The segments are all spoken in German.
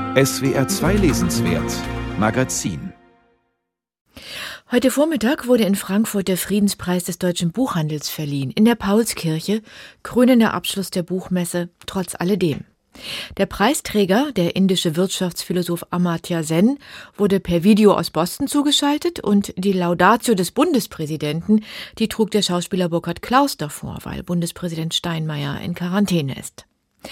SWR 2 Lesenswert Magazin. Heute Vormittag wurde in Frankfurt der Friedenspreis des deutschen Buchhandels verliehen, in der Paulskirche, krönender Abschluss der Buchmesse, trotz alledem. Der Preisträger, der indische Wirtschaftsphilosoph Amartya Sen, wurde per Video aus Boston zugeschaltet und die Laudatio des Bundespräsidenten, die trug der Schauspieler Burkhard Klauster vor, weil Bundespräsident Steinmeier in Quarantäne ist.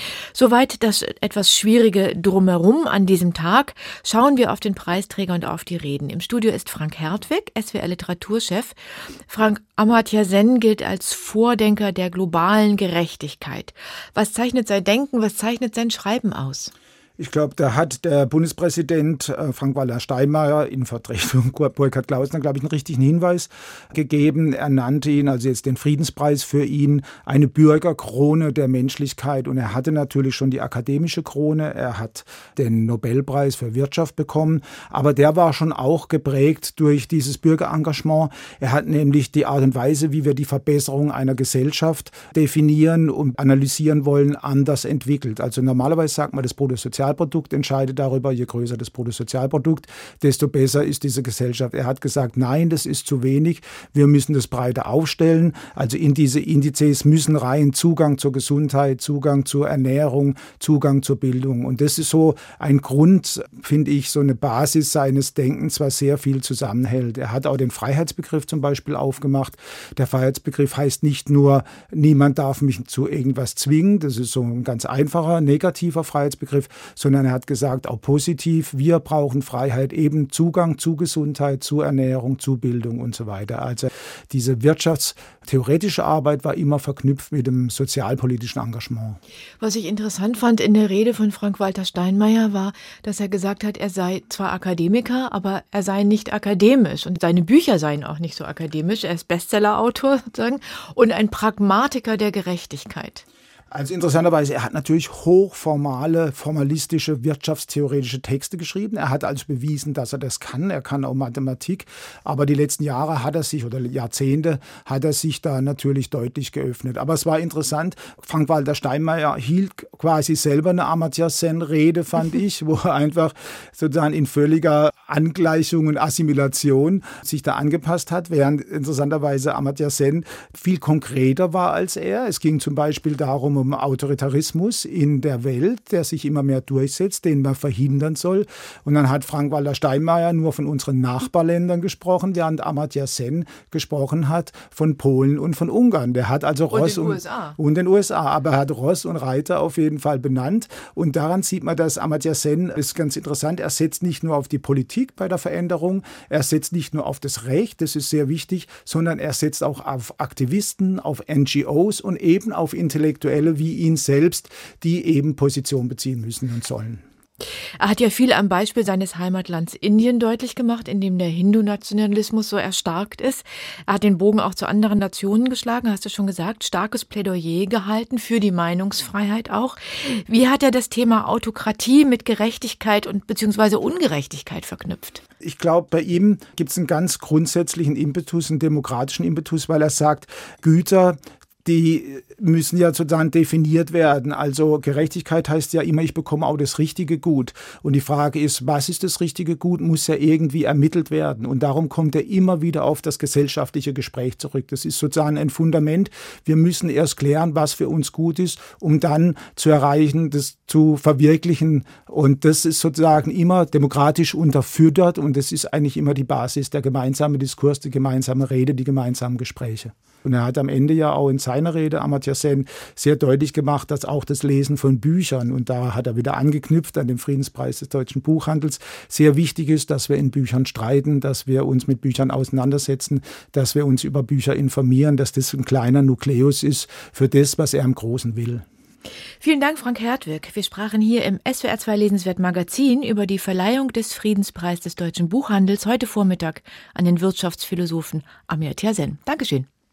Soweit das etwas schwierige Drumherum an diesem Tag. Schauen wir auf den Preisträger und auf die Reden. Im Studio ist Frank Hertwig, SWR-Literaturchef. Frank, Amartya Sen gilt als Vordenker der globalen Gerechtigkeit. Was zeichnet sein Denken, was zeichnet sein Schreiben aus? Ich glaube, da hat der Bundespräsident Frank-Walter Steinmeier in Vertretung Burkhard Klauster, glaube ich, einen richtigen Hinweis gegeben. Er nannte ihn, also jetzt den Friedenspreis für ihn, eine Bürgerkrone der Menschlichkeit. Und er hatte natürlich schon die akademische Krone. Er hat den Nobelpreis für Wirtschaft bekommen. Aber der war schon auch geprägt durch dieses Bürgerengagement. Er hat nämlich die Art und Weise, wie wir die Verbesserung einer Gesellschaft definieren und analysieren wollen, anders entwickelt. Also normalerweise sagt man, das Bruttosozialprodukt entscheidet darüber, je größer das Bruttosozialprodukt, desto besser ist diese Gesellschaft. Er hat gesagt, nein, das ist zu wenig, wir müssen das breiter aufstellen. Also in diese Indizes müssen rein Zugang zur Gesundheit, Zugang zur Ernährung, Zugang zur Bildung. Und das ist so ein Grund, finde ich, so eine Basis seines Denkens, was sehr viel zusammenhält. Er hat auch den Freiheitsbegriff zum Beispiel aufgemacht. Der Freiheitsbegriff heißt nicht nur, niemand darf mich zu irgendwas zwingen, das ist so ein ganz einfacher, negativer Freiheitsbegriff, sondern er hat gesagt, auch positiv, wir brauchen Freiheit, eben Zugang zu Gesundheit, zu Ernährung, zu Bildung und so weiter. Also diese wirtschaftstheoretische Arbeit war immer verknüpft mit dem sozialpolitischen Engagement. Was ich interessant fand in der Rede von Frank-Walter Steinmeier war, dass er gesagt hat, er sei zwar Akademiker, aber er sei nicht akademisch und seine Bücher seien auch nicht so akademisch. Er ist Bestsellerautor sozusagen und ein Pragmatiker der Gerechtigkeit. Also interessanterweise, er hat natürlich hochformale, formalistische, wirtschaftstheoretische Texte geschrieben. Er hat also bewiesen, dass er das kann. Er kann auch Mathematik. Aber die letzten Jahre hat er sich, oder Jahrzehnte, hat er sich da natürlich deutlich geöffnet. Aber es war interessant, Frank-Walter Steinmeier hielt quasi selber eine Amartya Sen-Rede, fand ich, wo er einfach sozusagen in völliger Angleichung und Assimilation sich da angepasst hat, während interessanterweise Amartya Sen viel konkreter war als er. Es ging zum Beispiel darum, um Autoritarismus in der Welt, der sich immer mehr durchsetzt, den man verhindern soll. Und dann hat Frank-Walter Steinmeier nur von unseren Nachbarländern gesprochen, während Amartya Sen gesprochen hat von Polen und von Ungarn. Der hat also Ross und den USA. Aber er hat Ross und Reiter auf jeden Fall benannt. Und daran sieht man, dass Amartya Sen, ist ganz interessant, er setzt nicht nur auf die Politik bei der Veränderung, er setzt nicht nur auf das Recht, das ist sehr wichtig, sondern er setzt auch auf Aktivisten, auf NGOs und eben auf Intellektuelle wie ihn selbst, die eben Position beziehen müssen und sollen. Er hat ja viel am Beispiel seines Heimatlands Indien deutlich gemacht, in dem der Hindu-Nationalismus so erstarkt ist. Er hat den Bogen auch zu anderen Nationen geschlagen, hast du schon gesagt, starkes Plädoyer gehalten für die Meinungsfreiheit auch. Wie hat er das Thema Autokratie mit Gerechtigkeit und beziehungsweise Ungerechtigkeit verknüpft? Ich glaube, bei ihm gibt es einen ganz grundsätzlichen Impetus, einen demokratischen Impetus, weil er sagt, Güter, die müssen ja sozusagen definiert werden. Also Gerechtigkeit heißt ja immer, ich bekomme auch das richtige Gut. Und die Frage ist, was ist das richtige Gut, muss ja irgendwie ermittelt werden. Und darum kommt er immer wieder auf das gesellschaftliche Gespräch zurück. Das ist sozusagen ein Fundament. Wir müssen erst klären, was für uns gut ist, um dann zu erreichen, das zu verwirklichen. Und das ist sozusagen immer demokratisch unterfüttert. Und das ist eigentlich immer die Basis, der gemeinsame Diskurs, die gemeinsame Rede, die gemeinsamen Gespräche. Und er hat am Ende ja auch in seiner Rede, Amartya Sen, sehr deutlich gemacht, dass auch das Lesen von Büchern, und da hat er wieder angeknüpft an den Friedenspreis des deutschen Buchhandels, sehr wichtig ist, dass wir in Büchern streiten, dass wir uns mit Büchern auseinandersetzen, dass wir uns über Bücher informieren, dass das ein kleiner Nukleus ist für das, was er im Großen will. Vielen Dank, Frank Hertwig. Wir sprachen hier im SWR 2 Lesenswert Magazin über die Verleihung des Friedenspreises des deutschen Buchhandels heute Vormittag an den Wirtschaftsphilosophen Amartya Sen. Dankeschön.